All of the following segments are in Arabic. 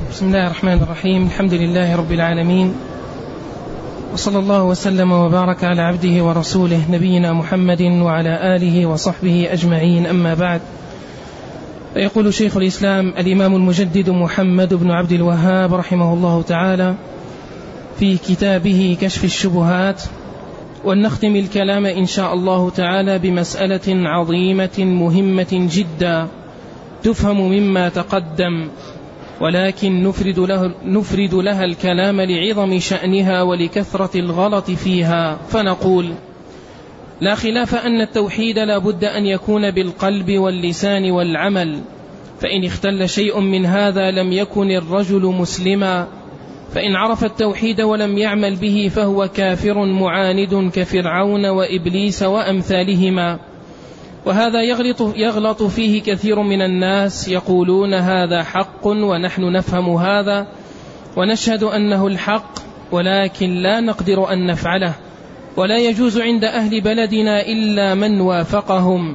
بسم الله الرحمن الرحيم. الحمد لله رب العالمين، وصلى الله وسلم وبارك على عبده ورسوله نبينا محمد وعلى آله وصحبه أجمعين، أما بعد. فيقول شيخ الإسلام الإمام المجدد محمد بن عبد الوهاب رحمه الله تعالى في كتابه كشف الشبهات: ولنختم الكلام إن شاء الله تعالى بمسألة عظيمة مهمة جدا تفهم مما تقدم، ولكن نفرد لها الكلام لعظم شأنها ولكثرة الغلط فيها، فنقول: لا خلاف أن التوحيد لا بد أن يكون بالقلب واللسان والعمل، فإن اختل شيء من هذا لم يكن الرجل مسلما، فإن عرف التوحيد ولم يعمل به فهو كافر معاند كفرعون وإبليس وأمثالهما. وهذا يغلط فيه كثير من الناس، يقولون هذا حق ونحن نفهم هذا ونشهد أنه الحق، ولكن لا نقدر أن نفعله، ولا يجوز عند أهل بلدنا إلا من وافقهم،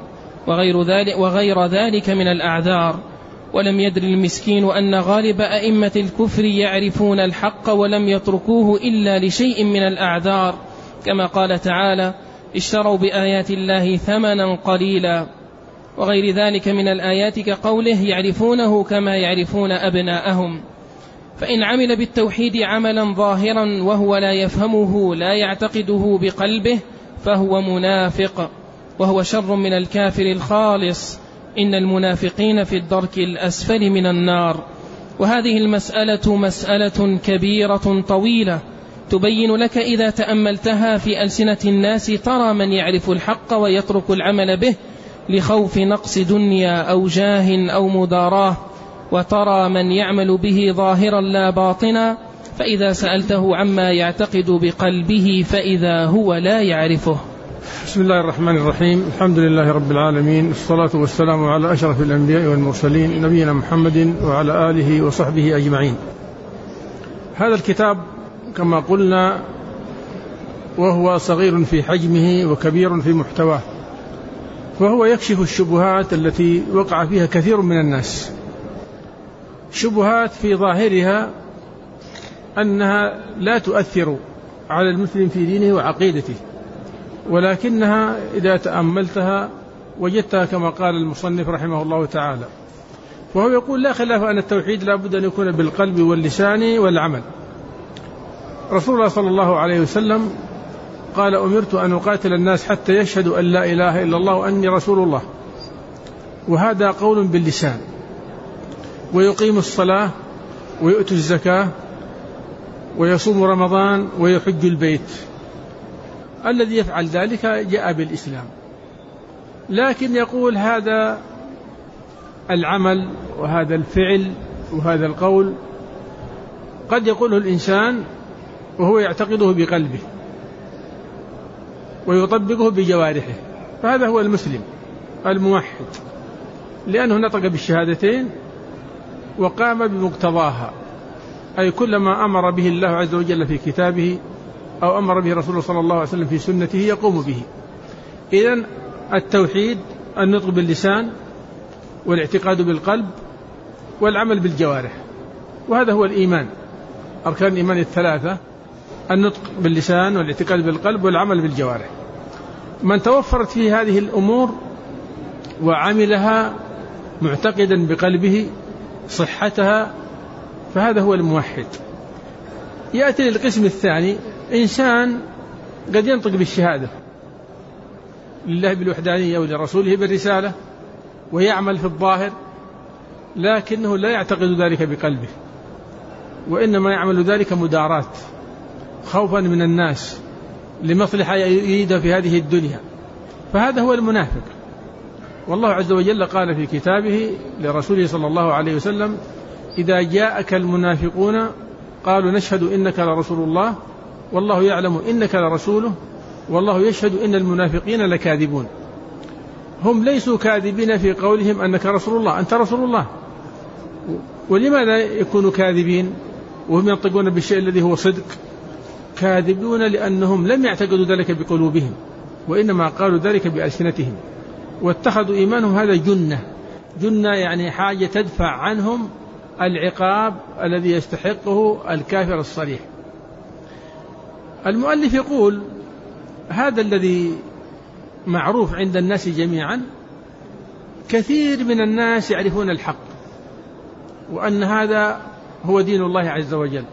وغير ذلك من الأعذار. ولم يدر المسكين أن غالب أئمة الكفر يعرفون الحق ولم يتركوه إلا لشيء من الأعذار، كما قال تعالى: اشتروا بآيات الله ثمنا قليلا، وغير ذلك من الآيات كقوله: يعرفونه كما يعرفون أبناءهم. فإن عمل بالتوحيد عملا ظاهرا وهو لا يفهمه لا يعتقده بقلبه فهو منافق، وهو شر من الكافر الخالص. إن المنافقين في الدرك الأسفل من النار. وهذه المسألة مسألة كبيرة طويلة تبين لك إذا تأملتها في ألسنة الناس، ترى من يعرف الحق ويترك العمل به لخوف نقص دنيا أو جاه أو مداراه، وترى من يعمل به ظاهرا لا باطنا، فإذا سألته عما يعتقد بقلبه فإذا هو لا يعرفه. بسم الله الرحمن الرحيم. الحمد لله رب العالمين، الصلاة والسلام على أشرف الأنبياء والمرسلين نبينا محمد وعلى آله وصحبه أجمعين. هذا الكتاب كما قلنا وهو صغير في حجمه وكبير في محتواه، فهو يكشف الشبهات التي وقع فيها كثير من الناس، شبهات في ظاهرها أنها لا تؤثر على المسلم في دينه وعقيدته، ولكنها إذا تأملتها وجدتها كما قال المصنف رحمه الله تعالى. وهو يقول: لا خلاف أن التوحيد لا بد أن يكون بالقلب واللسان والعمل. رسول الله صلى الله عليه وسلم قال: أمرت أن أقاتل الناس حتى يشهدوا أن لا إله إلا الله وأني رسول الله. وهذا قول باللسان، ويقيم الصلاة ويؤتي الزكاة ويصوم رمضان ويحج البيت. الذي يفعل ذلك جاء بالإسلام. لكن يقول هذا العمل وهذا الفعل وهذا القول قد يقوله الإنسان وهو يعتقده بقلبه ويطبقه بجوارحه، فهذا هو المسلم الموحد، لأنه نطق بالشهادتين وقام بمقتضاها، أي كل ما أمر به الله عز وجل في كتابه أو أمر به رسوله صلى الله عليه وسلم في سنته يقوم به. إذن التوحيد النطق باللسان والاعتقاد بالقلب والعمل بالجوارح، وهذا هو الإيمان. أركان الإيمان الثلاثة: النطق باللسان والاعتقاد بالقلب والعمل بالجوارح. من توفرت فيه هذه الأمور وعملها معتقدا بقلبه صحتها فهذا هو الموحد. يأتي للقسم الثاني: إنسان قد ينطق بالشهادة لله بالوحدانية ولرسوله بالرسالة ويعمل في الظاهر، لكنه لا يعتقد ذلك بقلبه، وإنما يعمل ذلك مداراة خوفا من الناس لمصلحة يريد في هذه الدنيا، فهذا هو المنافق. والله عز وجل قال في كتابه لرسوله صلى الله عليه وسلم: إذا جاءك المنافقون قالوا نشهد إنك لرسول الله والله يعلم إنك لرسوله والله يشهد إن المنافقين لكاذبون. هم ليسوا كاذبين في قولهم أنك رسول الله، أنت رسول الله. ولماذا يكونوا كاذبين وهم ينطقون بالشيء الذي هو صدق؟ كاذبون لأنهم لم يعتقدوا ذلك بقلوبهم، وإنما قالوا ذلك بألسنتهم، واتخذوا إيمانهم هذا جنة، يعني حاجة تدفع عنهم العقاب الذي يستحقه الكافر الصريح. المؤلف يقول هذا الذي معروف عند الناس جميعا، كثير من الناس يعرفون الحق وأن هذا هو دين الله عز وجل،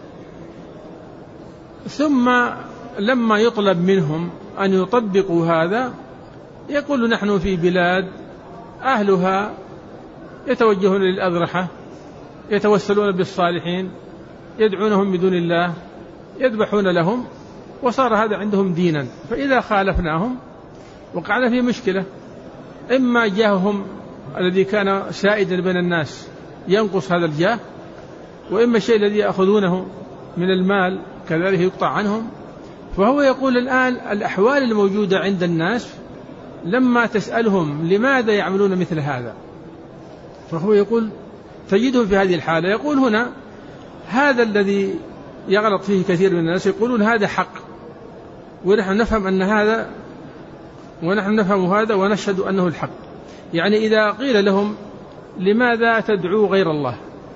ثم لما يطلب منهم أن يطبقوا هذا يقول نحن في بلاد أهلها يتوجهون للأضرحة، يتوسلون بالصالحين، يدعونهم بدون الله، يذبحون لهم، وصار هذا عندهم دينا. فإذا خالفناهم وقعنا في مشكلة، إما جاههم الذي كان سائدا بين الناس ينقص هذا الجاه، وإما الشيء الذي يأخذونه من المال كذلك يقطع عنهم. فهو يقول الآن الأحوال الموجودة عند الناس لما تسألهم لماذا يعملون مثل هذا، فهو يقول تجدهم في هذه الحالة. يقول هنا هذا الذي يغلط فيه كثير من الناس، يقولون هذا حق ونحن نفهم أن هذا، ونحن نفهم هذا ونشهد أنه الحق. يعني إذا قيل لهم لماذا تدعوا غير الله،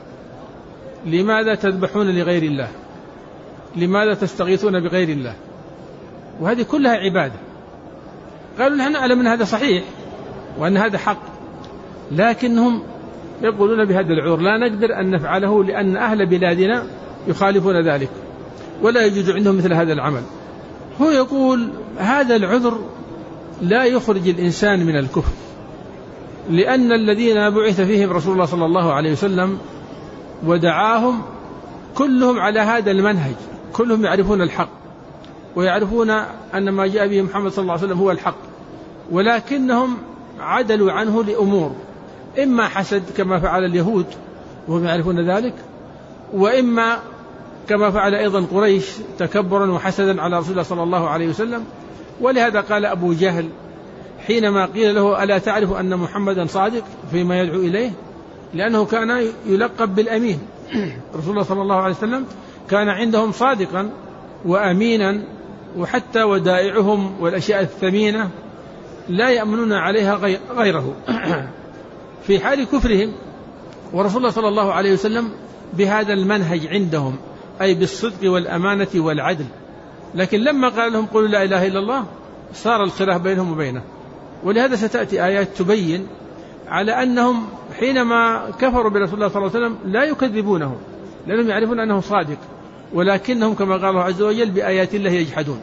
لماذا تذبحون لغير الله، لماذا تستغيثون بغير الله، وهذه كلها عبادة، قالوا نحن نعلم أن هذا صحيح وأن هذا حق، لكنهم يقولون بهذا العذر لا نقدر أن نفعله لأن أهل بلادنا يخالفون ذلك ولا يجوز عندهم مثل هذا العمل. هو يقول هذا العذر لا يخرج الإنسان من الكفر، لأن الذين بعث فيهم رسول الله صلى الله عليه وسلم ودعاهم كلهم على هذا المنهج، كلهم يعرفون الحق ويعرفون أن ما جاء به محمد صلى الله عليه وسلم هو الحق، ولكنهم عدلوا عنه لأمور، إما حسد كما فعل اليهود وهم يعرفون ذلك، وإما كما فعل أيضا قريش تكبرا وحسدا على رسول الله صلى الله عليه وسلم. ولهذا قال أبو جهل حينما قيل له ألا تعرف أن محمدا صادق فيما يدعو إليه، لأنه كان يلقب بالأمين. رسول الله صلى الله عليه وسلم كان عندهم صادقا وأمينا، وحتى ودائعهم والأشياء الثمينة لا يأمنون عليها غيره في حال كفرهم، ورسول الله صلى الله عليه وسلم بهذا المنهج عندهم، أي بالصدق والأمانة والعدل. لكن لما قال لهم قولوا لا إله إلا الله صار الخلاف بينهم وبينه. ولهذا ستأتي آيات تبين على أنهم حينما كفروا برسول الله صلى الله عليه وسلم لا يكذبونه لأنهم يعرفون أنه صادق، ولكنهم كما قال الله عز وجل بآيات الله يجحدون.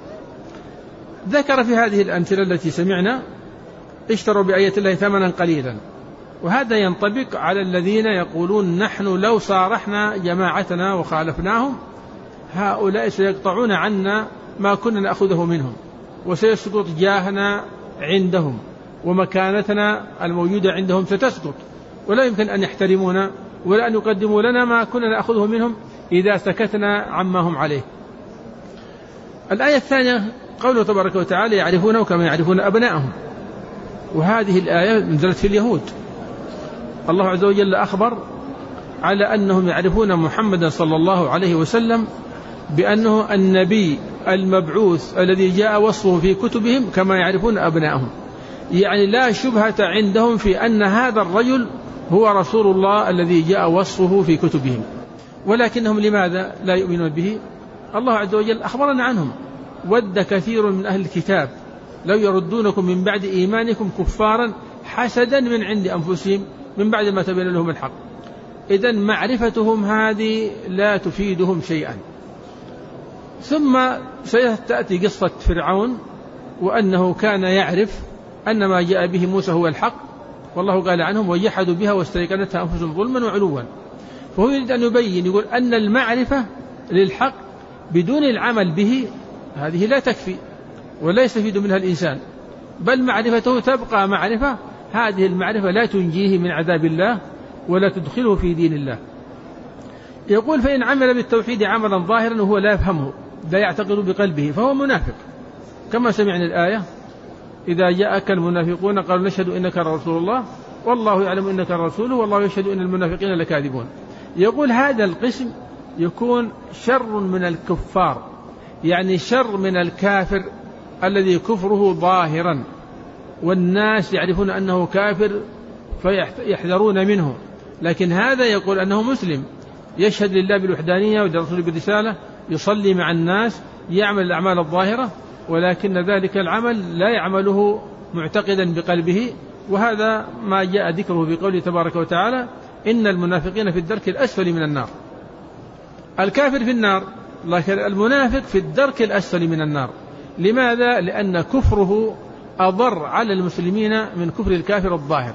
ذكر في هذه الأمثلة التي سمعنا اشتروا بآيات الله ثمنا قليلا، وهذا ينطبق على الذين يقولون نحن لو صارحنا جماعتنا وخالفناهم هؤلاء سيقطعون عنا ما كنا نأخذه منهم، وسيسقط جاهنا عندهم، ومكانتنا الموجودة عندهم ستسقط، ولا يمكن أن يحترمونا ولا أن يقدموا لنا ما كنا نأخذه منهم إذا سكتنا عما هم عليه. الآية الثانية قوله تبارك وتعالى يعرفونه كما يعرفون أبنائهم، وهذه الآية نزلت في اليهود. الله عز وجل أخبر على أنهم يعرفون محمدا صلى الله عليه وسلم بأنه النبي المبعوث الذي جاء وصفه في كتبهم كما يعرفون أبنائهم، يعني لا شبهة عندهم في أن هذا الرجل هو رسول الله الذي جاء وصفه في كتبهم. ولكنهم لماذا لا يؤمنون به؟ الله عز وجل أخبرنا عنهم ود كثير من أهل الكتاب لو يردونكم من بعد إيمانكم كفارا حسدا من عند أنفسهم من بعد ما تبين لهم الحق. إذن معرفتهم هذه لا تفيدهم شيئا. ثم سيأتي قصة فرعون وأنه كان يعرف أن ما جاء به موسى هو الحق، والله قال عنهم وجحدوا بها واستيقنتها أنفسهم ظلما وعلوا. فهو يريد أن يبين، يقول أن المعرفة للحق بدون العمل به هذه لا تكفي ولا يستفيد منها الإنسان، بل معرفته تبقى معرفة، هذه المعرفة لا تنجيه من عذاب الله ولا تدخله في دين الله. يقول فإن عمل بالتوحيد عملا ظاهرا وهو لا يفهمه لا يعتقد بقلبه فهو منافق، كما سمعنا الآية إذا جاءك المنافقون قالوا نشهد إنك رسول الله والله يعلم إنك رسوله والله يشهد إن المنافقين لكاذبون. يقول هذا القسم يكون شر من الكفار، يعني شر من الكافر الذي كفره ظاهرا والناس يعرفون أنه كافر فيحذرون منه لكن هذا يقول أنه مسلم، يشهد لله بالوحدانية ولرسوله بالرسالة، يصلي مع الناس، يعمل الأعمال الظاهرة، ولكن ذلك العمل لا يعمله معتقدا بقلبه. وهذا ما جاء ذكره في قوله تبارك وتعالى: إن المنافقين في الدرك الأسفل من النار. الكافر في النار، لكن المنافق في الدرك الأسفل من النار. لماذا؟ لأن كفره أضر على المسلمين من كفر الكافر الظاهر.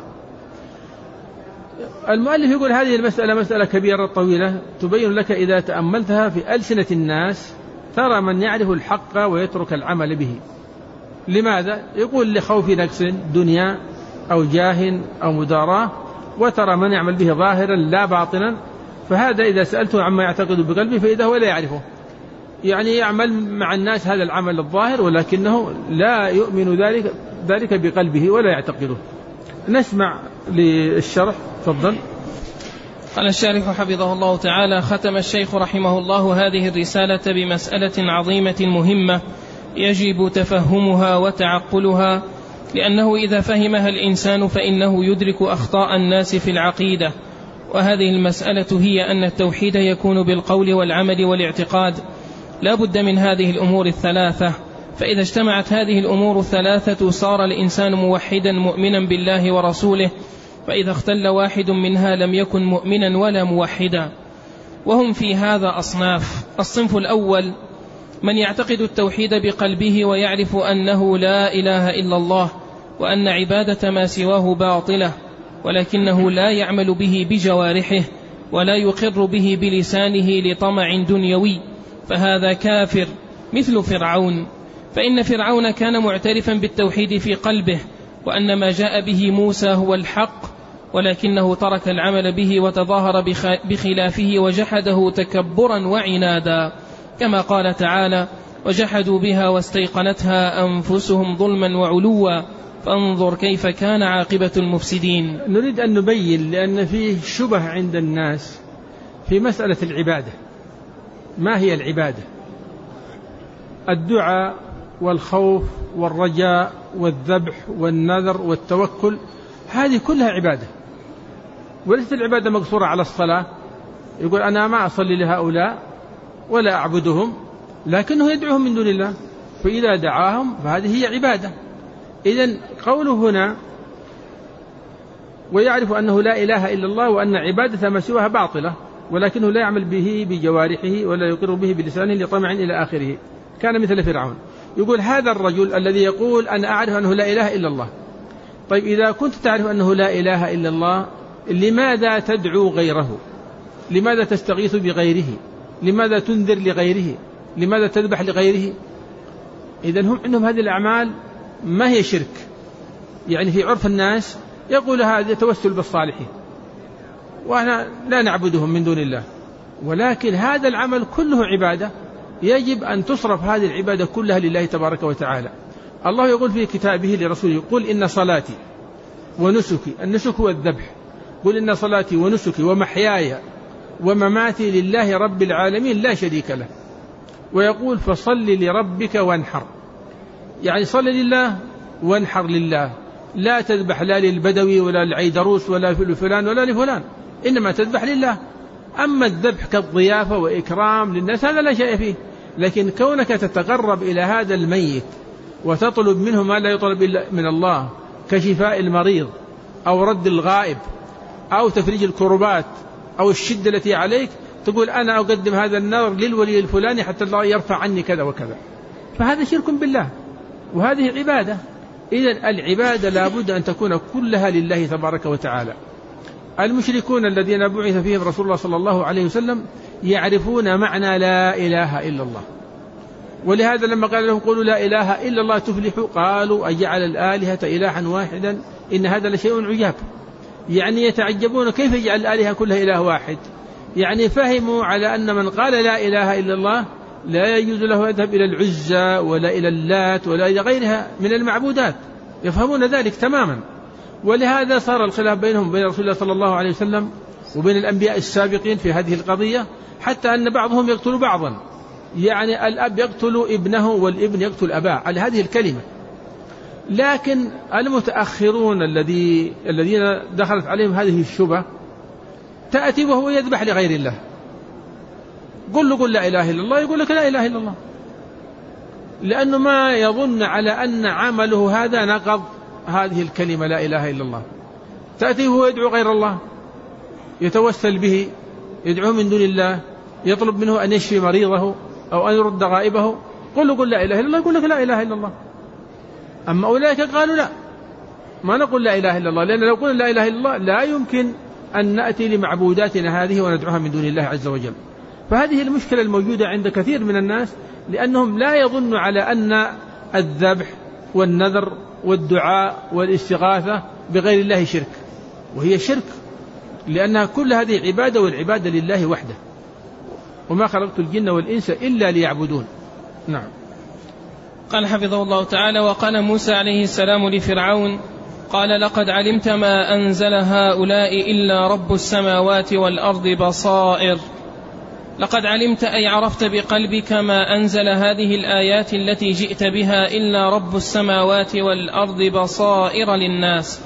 المؤلف يقول هذه المسألة مسألة كبيرة طويلة تبين لك إذا تأملتها في ألسنة الناس ترى من يعرف الحق ويترك العمل به. لماذا؟ يقول لخوف نقص دنيا أو جاه أو مداراة، وترى من يعمل به ظاهرا لا باطنا. فهذا إذا سألته عما يعتقد بقلبه فإذا هو لا يعرفه، يعني يعمل مع الناس هذا العمل الظاهر ولكنه لا يؤمن ذلك بقلبه ولا يعتقده. نسمع للشرح. تفضل. قال الشارح حفظه الله تعالى: ختم الشيخ رحمه الله هذه الرسالة بمسألة عظيمة مهمة يجب تفهمها وتعقلها، لأنه إذا فهمها الإنسان فإنه يدرك أخطاء الناس في العقيدة. وهذه المسألة هي أن التوحيد يكون بالقول والعمل والاعتقاد، لا بد من هذه الأمور الثلاثة. فإذا اجتمعت هذه الأمور الثلاثة صار الإنسان موحدا مؤمنا بالله ورسوله، فإذا اختل واحد منها لم يكن مؤمنا ولا موحدا. وهم في هذا أصناف: الصنف الأول من يعتقد التوحيد بقلبه ويعرف أنه لا إله إلا الله وأن عبادة ما سواه باطلة، ولكنه لا يعمل به بجوارحه ولا يقر به بلسانه لطمع دنيوي، فهذا كافر مثل فرعون. فإن فرعون كان معترفا بالتوحيد في قلبه وأن ما جاء به موسى هو الحق، ولكنه ترك العمل به وتظاهر بخلافه وجحده تكبرا وعنادا، كما قال تعالى: وجحدوا بها واستيقنتها أنفسهم ظلما وعلوا فانظر كيف كان عاقبة المفسدين. نريد أن نبين لأن فيه شبه عند الناس في مسألة العبادة. ما هي العبادة؟ الدعاء والخوف والرجاء والذبح والنذر والتوكل، هذه كلها عبادة، وليست العبادة مقصورة على الصلاة. يقول أنا ما أصلي لهؤلاء ولا أعبدهم، لكنه يدعوهم من دون الله، فإذا دعاهم فهذه هي عبادة. إذن قوله هنا ويعرف أنه لا إله إلا الله وأن عبادة ما سواها باطلة، ولكنه لا يعمل به بجوارحه ولا يقر به بلسانه لطمع إلى آخره، كان مثل فرعون. يقول هذا الرجل الذي يقول أنا أعرف أنه لا إله إلا الله. طيب إذا كنت تعرف أنه لا إله إلا الله، لماذا تدعو غيره؟ لماذا تستغيث بغيره؟ لماذا تنذر لغيره؟ لماذا تذبح لغيره؟ إذن هم عندهم هذه الأعمال ما هي شرك، يعني في عرف الناس يقول هذا توسل بالصالحين وأنا لا نعبدهم من دون الله، ولكن هذا العمل كله عبادة، يجب أن تصرف هذه العبادة كلها لله تبارك وتعالى. الله يقول في كتابه لرسوله: قل إن صلاتي ونسكي، النسك هو الذبح، قل إن صلاتي ونسكي ومحياي ومماتي لله رب العالمين لا شريك له. ويقول فصل لربك وانحر، يعني صل لله وانحر لله، لا تذبح لا للبدوي ولا للعيدروس ولا لفلان ولا لفلان، إنما تذبح لله. أما الذبح كالضيافة وإكرام للناس هذا لا شيء فيه، لكن كونك تتقرب إلى هذا الميت وتطلب منه ما لا يطلب إلا من الله كشفاء المريض أو رد الغائب أو تفريج الكربات أو الشدة التي عليك، تقول أنا أقدم هذا النذر للولي الفلاني حتى الله يرفع عني كذا وكذا، فهذا شرك بالله وهذه عبادة. إذن العبادة لا بد أن تكون كلها لله تبارك وتعالى. المشركون الذين بعث فيهم رسول الله صلى الله عليه وسلم يعرفون معنى لا إله إلا الله، ولهذا لما قال لهم قولوا لا إله إلا الله تفلحوا قالوا أجعل الآلهة إلها واحدا إن هذا لشيء عجاب، يعني يتعجبون كيف يجعل الآلهة كلها إله واحد. يعني فهموا على أن من قال لا إله إلا الله لا يجوز له يذهب إلى العزى ولا إلى اللات ولا إلى غيرها من المعبودات، يفهمون ذلك تماما. ولهذا صار الخلاف بينهم وبين رسول الله صلى الله عليه وسلم وبين الأنبياء السابقين في هذه القضية، حتى أن بعضهم يقتل بعضا، يعني الأب يقتل ابنه والابن يقتل أباه على هذه الكلمة. لكن المتأخرون الذين دخلت عليهم هذه الشبهة تأتي وهو يذبح لغير الله، قل له قل لا إله إلا الله، يقول لك لا إله إلا الله، لأنه ما يظن على أن عمله هذا نقض هذه الكلمة لا إله إلا الله. تأتي وهو يدعو غير الله، يتوسل به، يدعوه من دون الله، يطلب منه أن يشفي مريضه أو أن يرد غائبه، قل له قل لا إله إلا الله، يقول لك لا إله إلا الله. أما أولئك قالوا لا، ما نقول لا إله إلا الله، لأن لو قلنا لا إله إلا الله لا يمكن أن نأتي لمعبوداتنا هذه وندعوها من دون الله عز وجل. فهذه المشكلة الموجودة عند كثير من الناس، لأنهم لا يظنوا على أن الذبح والنذر والدعاء والاستغاثة بغير الله شرك، وهي شرك، لأنها كل هذه عبادة، والعبادة لله وحده، وما خلقت الجن والإنس إلا ليعبدون. نعم. قال حفظه الله تعالى: وقال موسى عليه السلام لفرعون: قال لقد علمت ما أنزل هؤلاء إلا رب السماوات والأرض بصائر. لقد علمت أي عرفت بقلبك ما أنزل هذه الآيات التي جئت بها إلا رب السماوات والأرض بصائر للناس.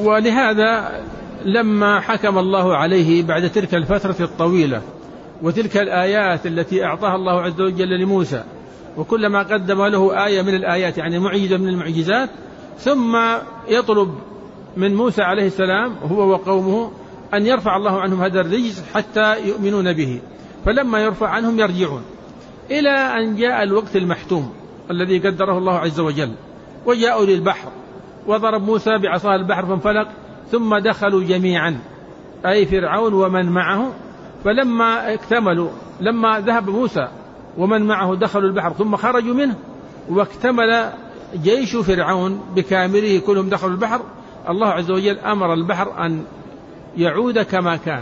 ولهذا لما حكم الله عليه بعد تلك الفترة الطويلة وتلك الآيات التي أعطاها الله عز وجل لموسى، وكلما قدم له آية من الآيات يعني معجزة من المعجزات، ثم يطلب من موسى عليه السلام هو وقومه أن يرفع الله عنهم هذا الرجز حتى يؤمنون به، فلما يرفع عنهم يرجعون، إلى أن جاء الوقت المحتوم الذي قدره الله عز وجل، وجاءوا للبحر وضرب موسى بعصاه البحر فانفلق، ثم دخلوا جميعا أي فرعون ومن معه، فلما اكتملوا، لما ذهب موسى ومن معه دخلوا البحر ثم خرجوا منه واكتمل جيش فرعون بكامله كلهم دخلوا البحر، الله عز وجل أمر البحر أن يعود كما كان.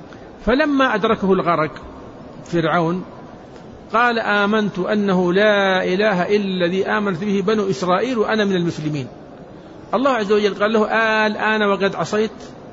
فلما أدركه الغرق فرعون قال آمنت أنه لا إله إلا الذي آمنت به بنو إسرائيل وأنا من المسلمين. الله عز وجل قال له الآن وقد عصيت،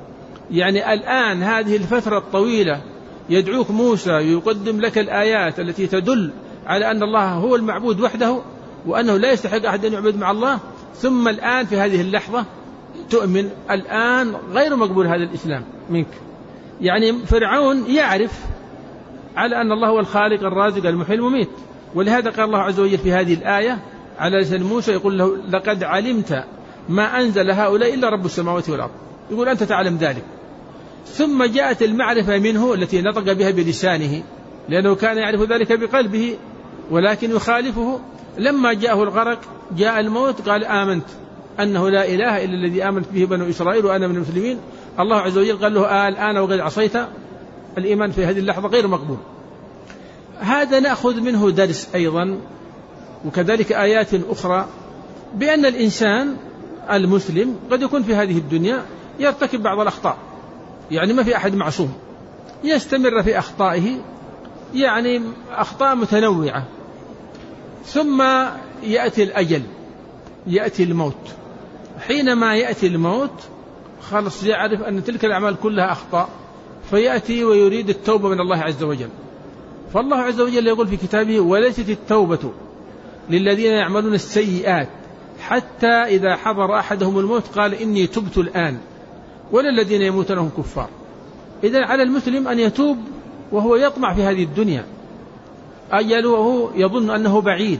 يعني الآن هذه الفترة الطويلة يدعوك موسى يقدم لك الآيات التي تدل على أن الله هو المعبود وحده وأنه لا يستحق أحد أن يعبد مع الله، ثم الآن في هذه اللحظة تؤمن، الآن غير مقبول هذا الإسلام منك. يعني فرعون يعرف على أن الله هو الخالق الرازق المحيي المميت، ولهذا قال الله عز وجل في هذه الآية على لسان موسى يقول له لقد علمت ما أنزل هؤلاء إلا رب السماوات والأرض، يقول أنت تعلم ذلك. ثم جاءت المعرفة منه التي نطق بها بلسانه، لأنه كان يعرف ذلك بقلبه ولكن يخالفه. لما جاءه الغرق جاء الموت قال آمنت أنه لا إله إلا الذي آمنت به بنو إسرائيل وأنا من المسلمين. الله عز وجل قال له الآن وقد عصيت، الإيمان في هذه اللحظة غير مقبول. هذا نأخذ منه درس أيضا، وكذلك آيات أخرى، بأن الإنسان المسلم قد يكون في هذه الدنيا يرتكب بعض الأخطاء، يعني ما في أحد معصوم، يستمر في أخطائه، يعني أخطاء متنوعة، ثم يأتي الأجل، يأتي الموت. حينما يأتي الموت خلص يعرف أن تلك الأعمال كلها أخطاء، فيأتي ويريد التوبة من الله عز وجل. فالله عز وجل يقول في كتابه وليست التوبة للذين يعملون السيئات حتى إذا حضر أحدهم الموت قال إني تبت الآن ولا الذين يموتون هم كفار. إذن على المسلم أن يتوب وهو يطمع في هذه الدنيا، أجله يظن أنه بعيد،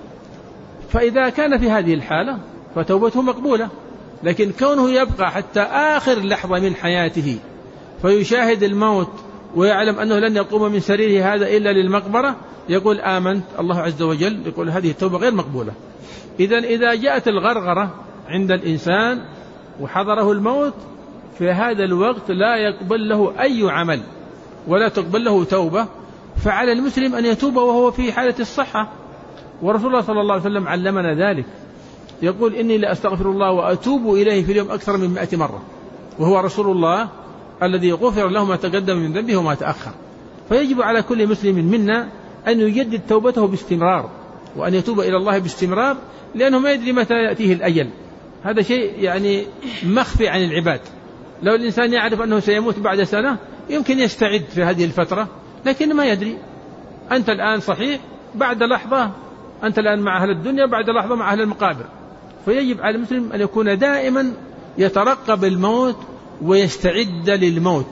فإذا كان في هذه الحالة فتوبته مقبولة. لكن كونه يبقى حتى آخر لحظة من حياته فيشاهد الموت ويعلم أنه لن يقوم من سريره هذا إلا للمقبرة، يقول آمنت، الله عز وجل يقول هذه التوبة غير مقبولة. إذن إذا جاءت الغرغرة عند الإنسان وحضره الموت، في هذا الوقت لا يقبل له أي عمل ولا تقبل له توبة، فعلى المسلم أن يتوب وهو في حالة الصحة. ورسول الله صلى الله عليه وسلم علمنا ذلك، يقول إني لأستغفر الله وأتوب إليه في اليوم أكثر من 100 مرة، وهو رسول الله الذي غفر له ما تقدم من ذنبه وما تأخر. فيجب على كل مسلم منا أن يجدد توبته باستمرار، وأن يتوب إلى الله باستمرار، لأنه ما يدري متى يأتيه الأجل. هذا شيء يعني مخفي عن العباد. لو الإنسان يعرف أنه سيموت بعد سنة يمكن يستعد في هذه الفترة، لكن ما يدري. أنت الآن صحيح، بعد لحظة أنت الآن مع أهل الدنيا، بعد لحظة مع أهل المقابر. فيجب على المسلم أن يكون دائما يترقب الموت ويستعد للموت،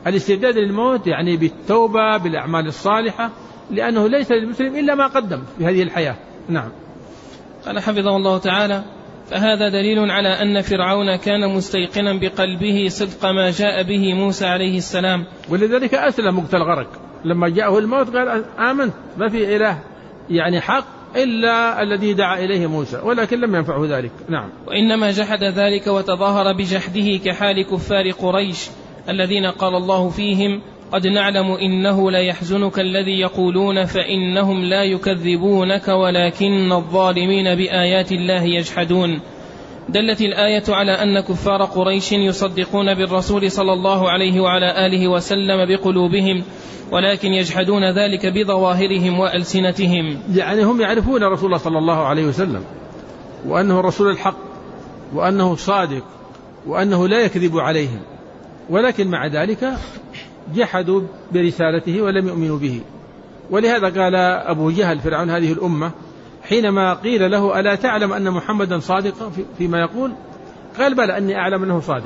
الاستعداد للموت يعني بالتوبة بالأعمال الصالحة، لأنه ليس للمسلم إلا ما قدم في هذه الحياة. نعم. قال حفظه الله تعالى: فهذا دليل على أن فرعون كان مستيقنا بقلبه صدق ما جاء به موسى عليه السلام، ولذلك أسلم وقت الغرق لما جاءه الموت قال آمنت ما في إله يعني حق إلا الذي دعا إليه موسى، ولكن لم ينفعه ذلك. نعم. وإنما جحد ذلك وتظاهر بجحده كحال كفار قريش الذين قال الله فيهم: قد نعلم إنه لا يحزنك الذي يقولون فإنهم لا يكذبونك ولكن الظالمين بآيات الله يجحدون. دلت الآية على أن كفار قريش يصدقون بالرسول صلى الله عليه وعلى آله وسلم بقلوبهم، ولكن يجحدون ذلك بظواهرهم وألسنتهم. يعني هم يعرفون رسول الله صلى الله عليه وسلم وأنه رسول الحق وأنه صادق وأنه لا يكذب عليهم، ولكن مع ذلك جحدوا برسالته ولم يؤمنوا به. ولهذا قال أبو جهل فرعون هذه الأمة حينما قيل له: ألا تعلم أن محمدا صادق فيما يقول؟ قال: بلى أني أعلم أنه صادق،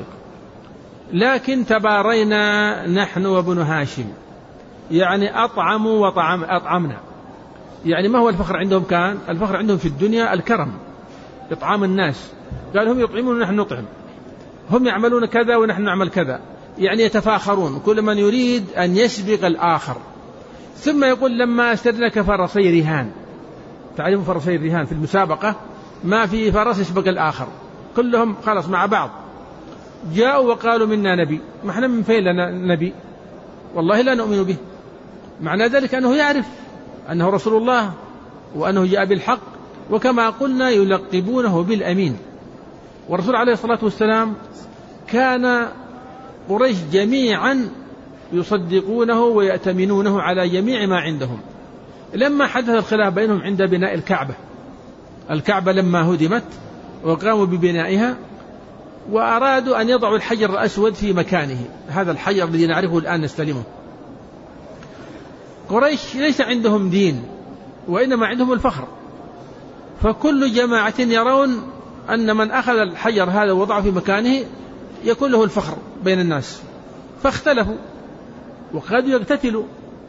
لكن تبارينا نحن وابن هاشم، يعني أطعموا أطعمنا. يعني ما هو الفخر عندهم؟ كان الفخر عندهم في الدنيا الكرم، إطعام الناس. قال: هم يطعمون ونحن نطعم، هم يعملون كذا ونحن نعمل كذا، يعني يتفاخرون، كل من يريد أن يسبق الآخر. ثم يقول: لما استدرك فرسي رهان، تعرفون فرسي الرهان في المسابقة ما في فرس يسبق الآخر، كلهم خلص مع بعض، جاءوا وقالوا: منا نبي. ما احنا من فين لنا نبي؟ والله لا نؤمن به. معنى ذلك أنه يعرف أنه رسول الله وأنه جاء بالحق، وكما قلنا يلقبونه بالأمين. والرسول عليه الصلاة والسلام كان قريش جميعا يصدقونه ويأتمنونه على جميع ما عندهم. لما حدث الخلاف بينهم عند بناء الكعبة لما هدمت وقاموا ببنائها وأرادوا أن يضعوا الحجر الأسود في مكانه، هذا الحجر الذي نعرفه الآن نستلمه. قريش ليس عندهم دين وإنما عندهم الفخر، فكل جماعة يرون أن من أخذ الحجر هذا ووضعه في مكانه يكون له الفخر بين الناس، فاختلفوا وقد يقتتلوا.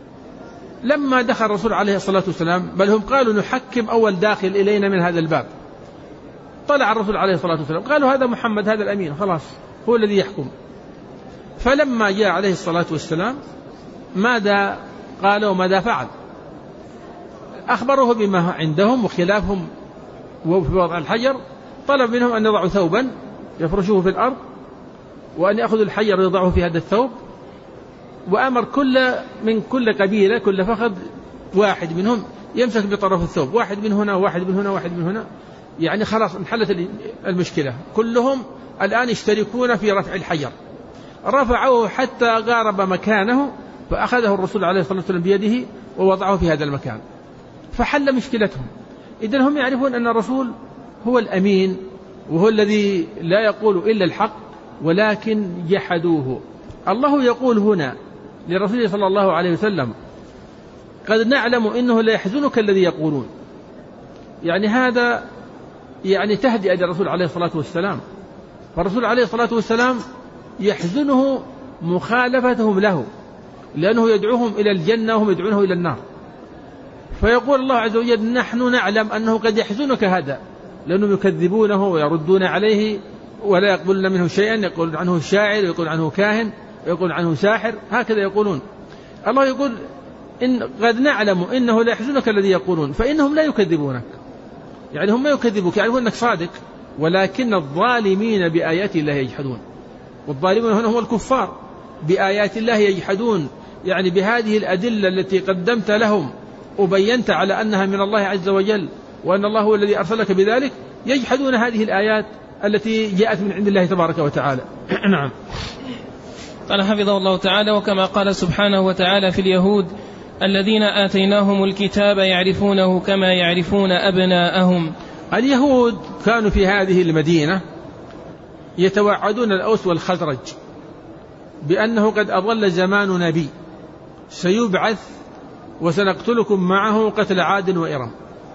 لما دخل الرسول عليه الصلاة والسلام، بل هم قالوا: نحكم أول داخل إلينا من هذا الباب. طلع الرسول عليه الصلاة والسلام، قالوا: هذا محمد، هذا الأمين، خلاص هو الذي يحكم. فلما جاء عليه الصلاة والسلام ماذا قال وماذا فعل؟ أخبروه بما عندهم وخلافهم وفي وضع الحجر، طلب منهم أن يضعوا ثوبا يفرشوه في الأرض وأن يأخذوا الحجر ويضعوه في هذا الثوب، وأمر من كل قبيلة كل فخذ واحد منهم يمسك بطرف الثوب، واحد من هنا واحد من هنا واحد من هنا، يعني خلاص انحلت المشكلة. كلهم الآن يشتركون في رفع الحجر، رفعوه حتى قارب مكانه، فأخذه الرسول عليه الصلاة والسلام بيده ووضعه في هذا المكان، فحل مشكلتهم. إذن هم يعرفون أن الرسول هو الأمين وهو الذي لا يقول إلا الحق، ولكن جحدوه. الله يقول هنا لرسوله صلى الله عليه وسلم: قد نعلم إنه لا يحزنك الذي يقولون. يعني هذا يعني تهدئة للرسول عليه الصلاة والسلام، فالرسول عليه الصلاة والسلام يحزنه مخالفتهم له، لأنه يدعوهم إلى الجنة وهم يدعونه إلى النار. فيقول الله عز وجل: نحن نعلم أنه قد يحزنك هذا، لأنهم يكذبونه ويردون عليه ولا يقبلون منه شيئا، يقول عنه شاعر ويقول عنه كاهن ويقول عنه ساحر، هكذا يقولون. الله يقول: إن قد نعلم إنه لا يحزنك الذي يقولون، فإنهم لا يكذبونك، يعني هم ما يكذبوك، يعرفون أنك صادق، ولكن الظالمين بآيات الله يجحدون. والظالمون هنا هم الكفار، بآيات الله يجحدون، يعني بهذه الأدلة التي قدمت لهم وبينت على أنها من الله عز وجل وأن الله هو الذي أرسلك بذلك، يجحدون هذه الآيات التي جاءت من عند الله تبارك وتعالى. نعم. قال حفظه الله تعالى: وكما قال سبحانه وتعالى في اليهود: الذين آتيناهم الكتاب يعرفونه كما يعرفون أبناءهم. اليهود كانوا في هذه المدينة يتوعدون الأوس والخزرج بأنه قد أضل زمان نبي سيبعث وسنقتلكم معه قتل عاد وإرم.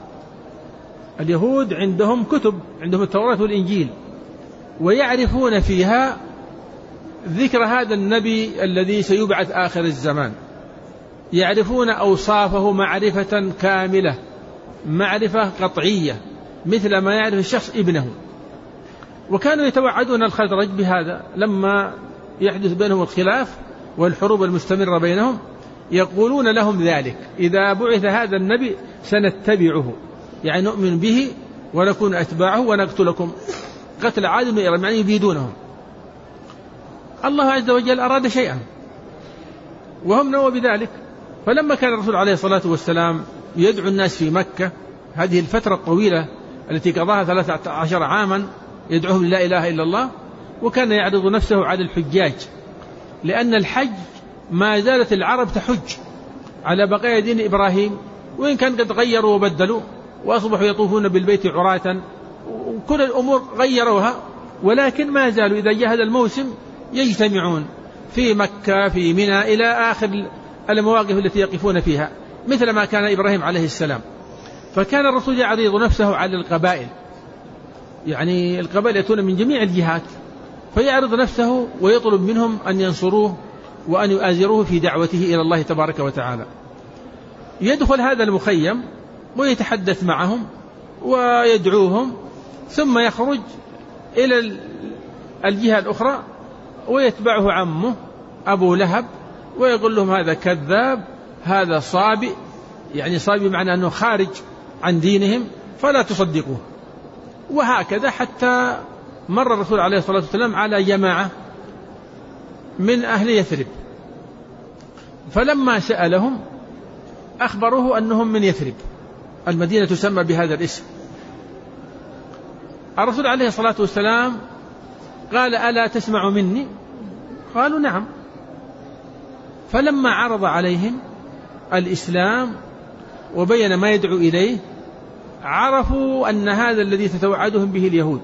اليهود عندهم كتب، عندهم التوراة والإنجيل، ويعرفون فيها ذكر هذا النبي الذي سيبعث آخر الزمان، يعرفون أوصافه معرفة كاملة، معرفة قطعية، مثل ما يعرف الشخص ابنه. وكانوا يتوعدون الخزرج بهذا لما يحدث بينهم الخلاف والحروب المستمرة بينهم، يقولون لهم ذلك: إذا بعث هذا النبي سنتبعه، يعني نؤمن به ونكون أتباعه ونقتلكم قتل عاد بن إرم، يعني يبيدونهم. الله عز وجل أراد شيئا وهم نووا بذلك. فلما كان الرسول عليه الصلاة والسلام يدعو الناس في مكة هذه الفترة الطويلة التي قضاها 13 عاما يدعوهم لا إله إلا الله، وكان يعرض نفسه على الحجاج، لأن الحج ما زالت العرب تحج على بقايا دين إبراهيم، وإن كان قد غيروا وبدلوا وأصبحوا يطوفون بالبيت عراة، وكل الأمور غيروها، ولكن ما زالوا إذا جاء هذا الموسم يجتمعون في مكة في منى إلى آخر المواقف التي يقفون فيها، مثل ما كان إبراهيم عليه السلام. فكان الرسول يعرض نفسه على القبائل، يعني القبائل يأتون من جميع الجهات، فيعرض نفسه ويطلب منهم أن ينصروه وأن يؤازروه في دعوته إلى الله تبارك وتعالى. يدخل هذا المخيم ويتحدث معهم ويدعوهم، ثم يخرج إلى الجهة الأخرى ويتبعه عمه أبو لهب ويقول لهم: هذا كذاب، هذا صابئ، يعني صابئ معنى أنه خارج عن دينهم فلا تصدقوه. وهكذا حتى مر الرسول عليه الصلاة والسلام على جماعة من أهل يثرب، فلما سألهم أخبروه أنهم من يثرب، المدينة تسمى بهذا الاسم. الرسول عليه الصلاة والسلام قال: ألا تسمع مني؟ قالوا: نعم. فلما عرض عليهم الإسلام وبين ما يدعو إليه عرفوا أن هذا الذي تتوعدهم به اليهود،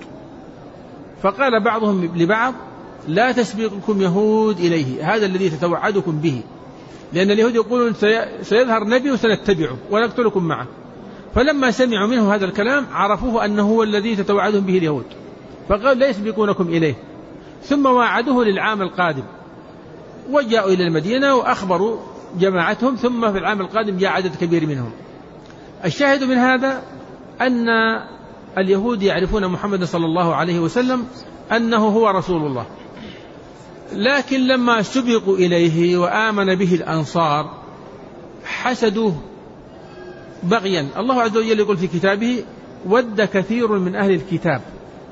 فقال بعضهم لبعض: لا تسبقكم يهود إليه، هذا الذي تتوعدكم به، لأن اليهود يقولون سيظهر نبي وسنتبعه ونقتلكم معه. فلما سمعوا منه هذا الكلام عرفوه أنه هو الذي تتوعدهم به اليهود، فقالوا: لا يسبقونكم إليه. ثم واعدوه للعام القادم، وجاءوا إلى المدينة وأخبروا جماعتهم، ثم في العام القادم جاء عدد كبير منهم. الشاهد من هذا أن اليهود يعرفون محمد صلى الله عليه وسلم أنه هو رسول الله، لكن لما سبقوا إليه وآمن به الأنصار حسدوه بغيا. الله عز وجل يقول في كتابه: ود كثير من أهل الكتاب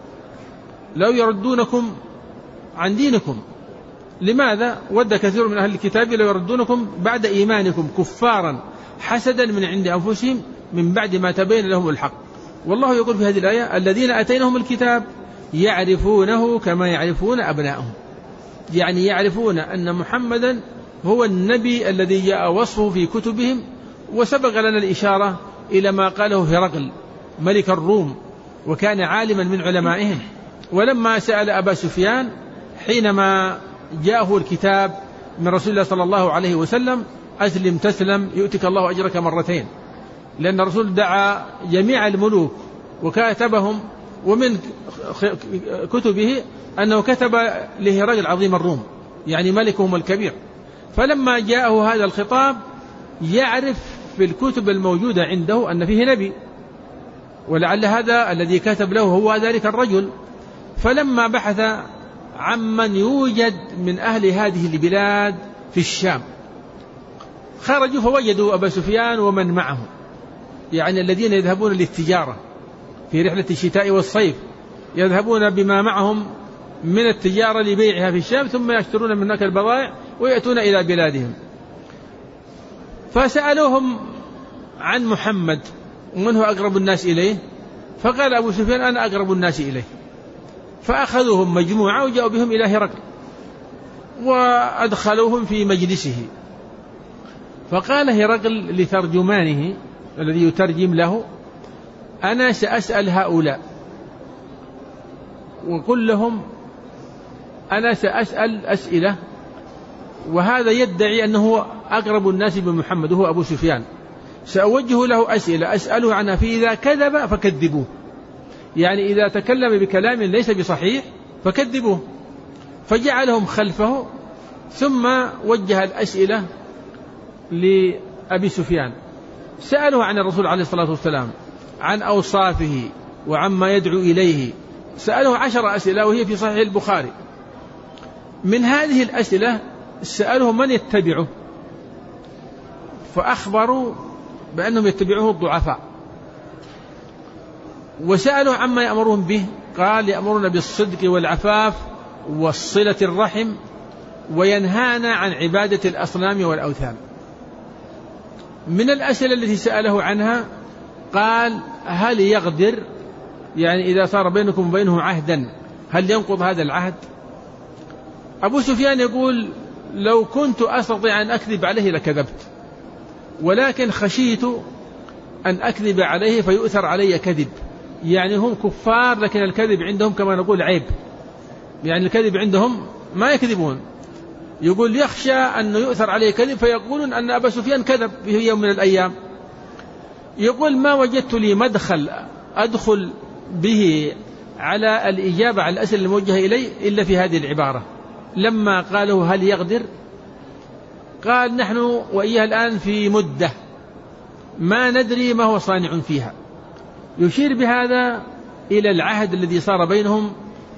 لو يردونكم عن دينكم. لماذا ود كثير من أهل الكتاب لو يردونكم بعد إيمانكم كفارا حسدا من عند أنفسهم من بعد ما تبين لهم الحق؟ والله يقول في هذه الآية: الذين أتيناهم الكتاب يعرفونه كما يعرفون أبناءهم، يعني يعرفون أن محمدا هو النبي الذي جاء وصفه في كتبهم. وسبق لنا الإشارة إلى ما قاله هرقل ملك الروم، وكان عالما من علمائهم، ولما سأل أبا سفيان حينما جاءه الكتاب من رسول الله صلى الله عليه وسلم: أسلم تسلم يؤتك الله أجرك مرتين، لأن الرسول دعا جميع الملوك وكاتبهم، ومن كتبه أنه كتب لهرقل عظيم الروم، يعني ملكهم الكبير. فلما جاءه هذا الخطاب يعرف في الكتب الموجودة عنده أن فيه نبي، ولعل هذا الذي كتب له هو ذلك الرجل. فلما بحث عمن يوجد من أهل هذه البلاد في الشام خرجوا فوجدوا أبا سفيان ومن معه، يعني الذين يذهبون للتجارة في رحلة الشتاء والصيف، يذهبون بما معهم من التجارة لبيعها في الشام، ثم يشترون من هناك البضائع ويأتون إلى بلادهم. فسألوهم عن محمد ومن هو أقرب الناس إليه، فقال أبو سفيان: أنا أقرب الناس إليه. فأخذوهم مجموعة وجاءوا بهم إلى هرقل وأدخلوهم في مجلسه. فقال هرقل لترجمانه الذي يترجم له: أنا سأسأل هؤلاء وقل لهم أنا سأسأل أسئلة، وهذا يدعي أنه أقرب الناس بمحمد وهو أبو سفيان، سأوجه له أسئلة أسأله عنها، فإذا كذب فكذبوه، يعني إذا تكلم بكلام ليس بصحيح فكذبوه. فجعلهم خلفه، ثم وجه الأسئلة لأبي سفيان. سأله عن الرسول عليه الصلاة والسلام، عن أوصافه وعما يدعو إليه، سأله 10 أسئلة وهي في صحيح البخاري. من هذه الأسئلة سأله من يتبعه، فأخبروا بأنهم يتبعوه الضعفاء. وسألوا عما يأمرون به، قال يأمرون بالصدق والعفاف والصلة الرحم وينهانا عن عبادة الأصنام والأوثان. من الأسئلة التي سأله عنها قال هل يغدر، يعني إذا صار بينكم وبينه عهدا هل ينقض هذا العهد؟ أبو سفيان يقول لو كنت أستطيع أن أكذب عليه لكذبت، ولكن خشيت أن أكذب عليه فيؤثر علي كذب. يعني هم كفار لكن الكذب عندهم كما نقول عيب، يعني الكذب عندهم ما يكذبون. يقول يخشى أن يؤثر عليه كذب فيقولون أن أبا سفيان كذب في يوم من الأيام. يقول ما وجدت لي مدخل أدخل به على الإجابة على الأسئلة الموجهة إلي إلا في هذه العبارة. لما قالوا هل يغدر، قال نحن وإياه الآن في مدة ما ندري ما هو صانع فيها. يشير بهذا إلى العهد الذي صار بينهم